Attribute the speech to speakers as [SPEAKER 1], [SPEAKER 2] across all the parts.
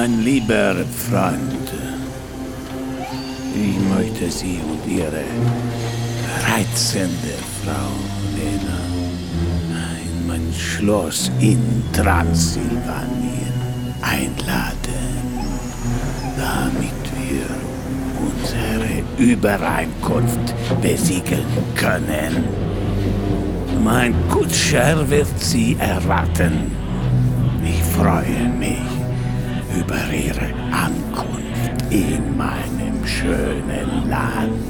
[SPEAKER 1] Mein lieber Freund, ich möchte Sie und Ihre reizende Frau Lena in mein Schloss in Transsilvanien einladen, damit wir unsere Übereinkunft besiegeln können. Mein Kutscher wird Sie erwarten. Ich freue mich über Ihre Ankunft in meinem schönen Land.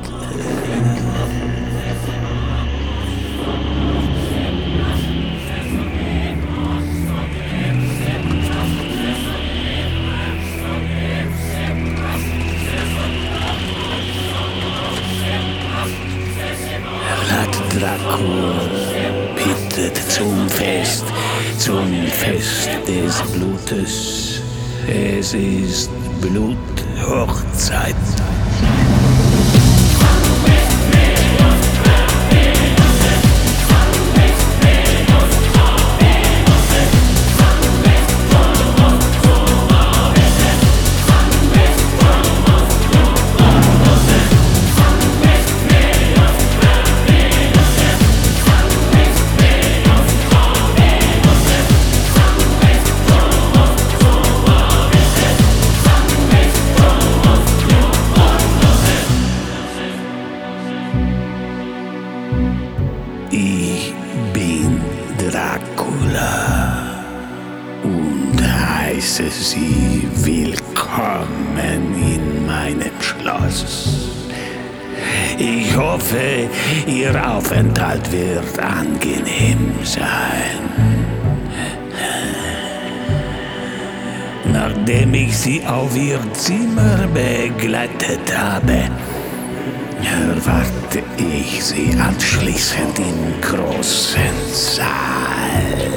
[SPEAKER 1] Dracul bittet zum Fest des Blutes. Es ist Bluthochzeit. Ich bin Dracula und heiße Sie willkommen in meinem Schloss. Ich hoffe, Ihr Aufenthalt wird angenehm sein. Nachdem ich Sie auf Ihr Zimmer begleitet habe, erwarte ich Sie anschließend im großen Saal.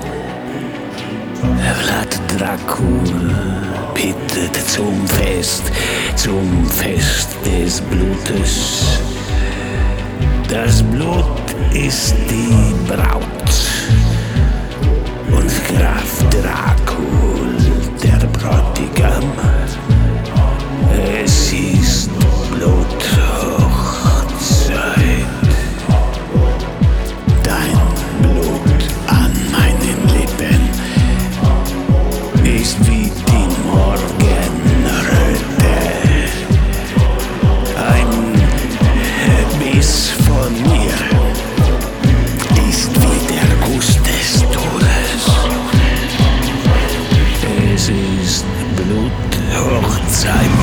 [SPEAKER 1] Vlad Dracul bittet zum Fest des Blutes. Das Blut ist die Braut und Graf Dracul der Bräutigam. Es ist Bluthochzeit. Dein Blut an meinen Lippen ist wie die Morgenröte. Ein Biss von mir ist wie der Kuss des Todes. Es ist Bluthochzeit.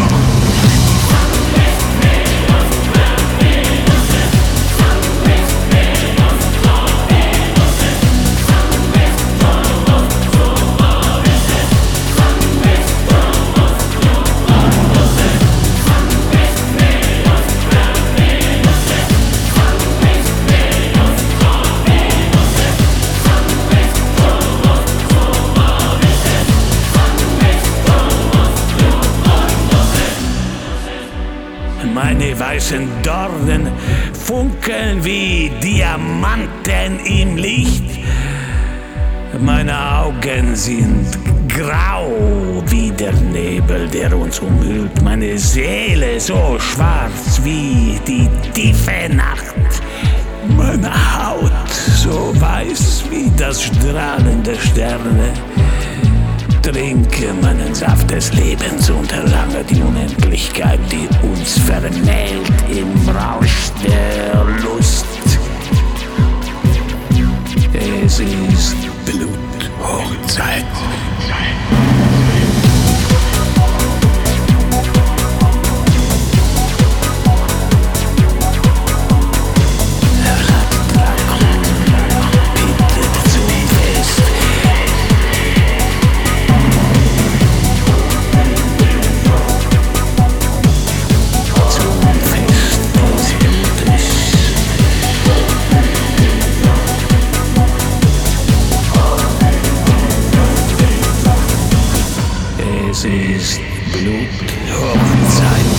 [SPEAKER 1] Meine weißen Dornen funkeln wie Diamanten im Licht. Meine Augen sind grau wie der Nebel, der uns umhüllt. Meine Seele so schwarz wie die tiefe Nacht. Meine Haut so weiß wie das Strahlen der Sterne. Trinke meinen Saft des Lebens und erlange die Unendlichkeit, die uns vermählt im Rausch der Lust. Es ist Bluthochzeit. Es ist Bluthochzeit.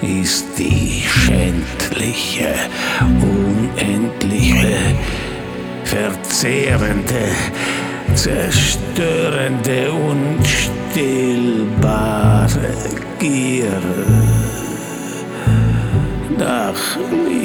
[SPEAKER 1] ist die schändliche, unendliche, verzehrende, zerstörende, unstillbare Gier nach